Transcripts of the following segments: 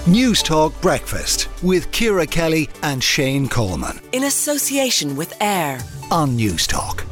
News Talk Breakfast with Ciara Kelly and Shane Coleman. In association with AIR On News Talk.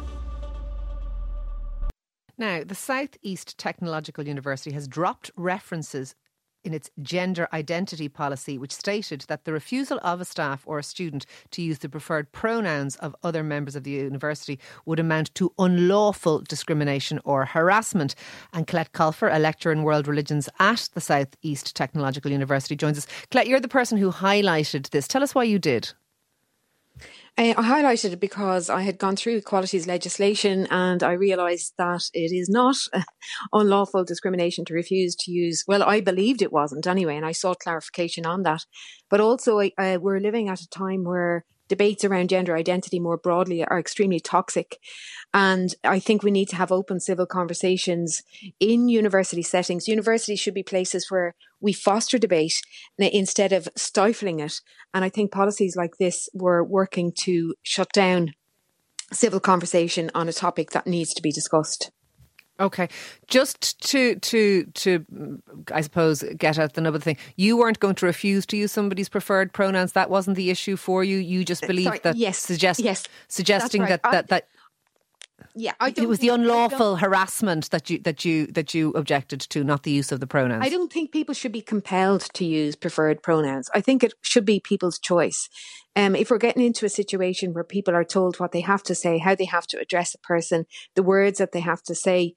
Now, the South East Technological University has dropped references in its gender identity policy, which stated that the refusal of a staff or a student to use the preferred pronouns of other members of the university would amount to unlawful discrimination or harassment. And Colette Colfer, a lecturer in world religions at the South East Technological University, joins us. Colette, you're the person who highlighted this. Tell us why you did. I highlighted it because I had gone through equalities legislation and I realised that it is not unlawful discrimination to refuse to use, well, I believed it wasn't anyway, and I sought clarification on that. But also we're living at a time where debates around gender identity more broadly are extremely toxic. And I think we need to have open civil conversations in university settings. Universities should be places where we foster debate instead of stifling it. And I think policies like this were working to shut down civil conversation on a topic that needs to be discussed. Okay, just to I suppose get at the nub of the thing, you weren't going to refuse to use somebody's preferred pronouns. That wasn't the issue for you. You just believed that suggesting right. that Yeah, it was the unlawful harassment that you objected to, not the use of the pronouns. I don't think people should be compelled to use preferred pronouns. I think it should be people's choice. If we're getting into a situation where people are told what they have to say, how they have to address a person, the words that they have to say,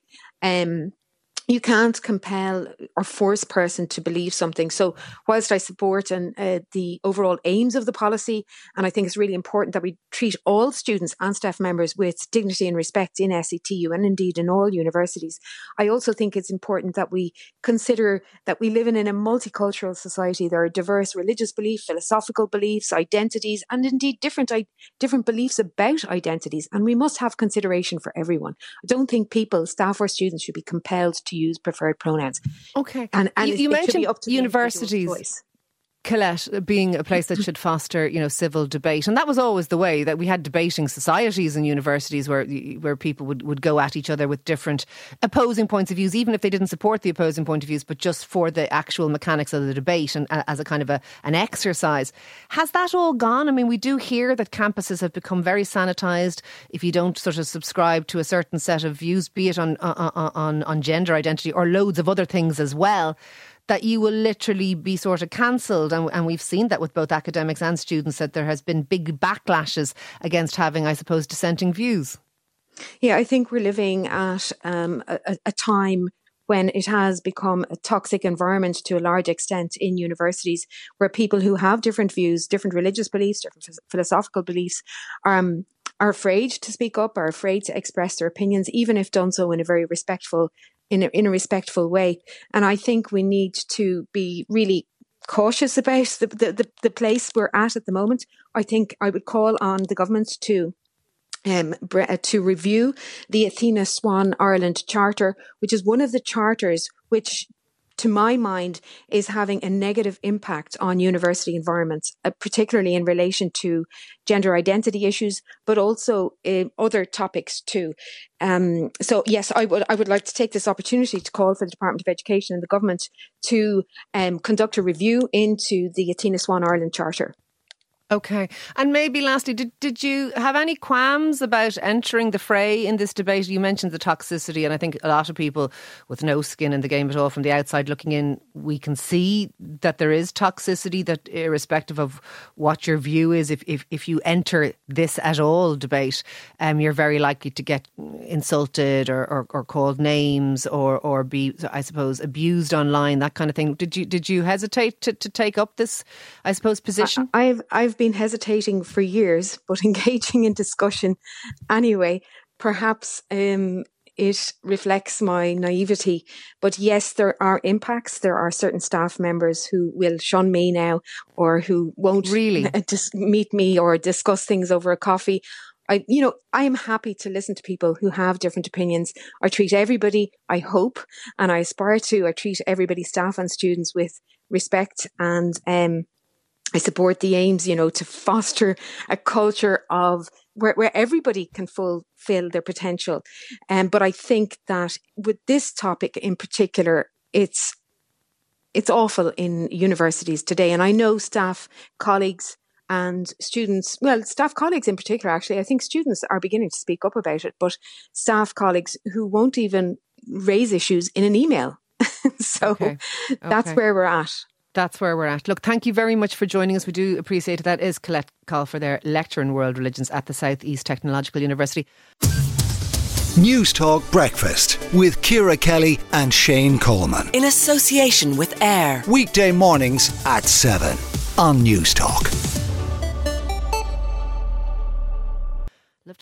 you can't compel or force a person to believe something. So whilst I support the overall aims of the policy, and I think it's really important that we treat all students and staff members with dignity and respect in SETU and indeed in all universities, I also think it's important that we consider that we live in a multicultural society. There are diverse religious beliefs, philosophical beliefs, identities, and indeed different beliefs about identities. And we must have consideration for everyone. I don't think people, staff or students, should be compelled to use preferred pronouns. Okay. And you mentioned up to universities, Colette, being a place that should foster, civil debate. And that was always the way, that we had debating societies in universities where people would go at each other with different opposing points of views, even if they didn't support the opposing point of views, but just for the actual mechanics of the debate and as a kind of an exercise. Has that all gone? I mean, we do hear that campuses have become very sanitised. If you don't sort of subscribe to a certain set of views, be it on gender identity or loads of other things as well, that you will literally be sort of cancelled. And we've seen that with both academics and students, that there has been big backlashes against having, I suppose, dissenting views. Yeah, I think we're living at a time when it has become a toxic environment to a large extent in universities, where people who have different views, different religious beliefs, different philosophical beliefs, are afraid to speak up, are afraid to express their opinions, even if done so in a very respectful in a respectful way. And I think we need to be really cautious about the place we're at the moment. I think I would call on the government to review the Athena Swan Ireland Charter, which is one of the charters which, to my mind, is having a negative impact on university environments, particularly in relation to gender identity issues, but also other topics too. So yes, I would like to take this opportunity to call for the Department of Education and the government to conduct a review into the Athena Swan Ireland Charter. Okay. And maybe lastly, did you have any qualms about entering the fray in this debate? You mentioned the toxicity, and I think a lot of people with no skin in the game at all from the outside looking in, we can see that there is toxicity, that irrespective of what your view is, if you enter this at all debate, you're very likely to get insulted or called names or be, I suppose, abused online, that kind of thing. Did you hesitate to take up this, I suppose, position? I've been hesitating for years, but engaging in discussion anyway. Perhaps it reflects my naivety. But yes, there are impacts. There are certain staff members who will shun me now, or who won't really meet me or discuss things over a coffee. I am happy to listen to people who have different opinions. I treat everybody, I hope, and I aspire to, I treat everybody, staff and students, with respect, and I support the aims, to foster a culture of where everybody can fulfill their potential. But I think that with this topic in particular, it's it's awful in universities today. And I know staff, colleagues and students, well, staff colleagues in particular, actually, I think students are beginning to speak up about it, but staff colleagues who won't even raise issues in an email. So that's where we're at. That's where we're at. Look, thank you very much for joining us. We do appreciate it. That is Colette Colfer, their lecturer in world religions at the South East Technological University. News Talk Breakfast with Ciara Kelly and Shane Coleman. In association with AIR. Weekday mornings at 7 on News Talk.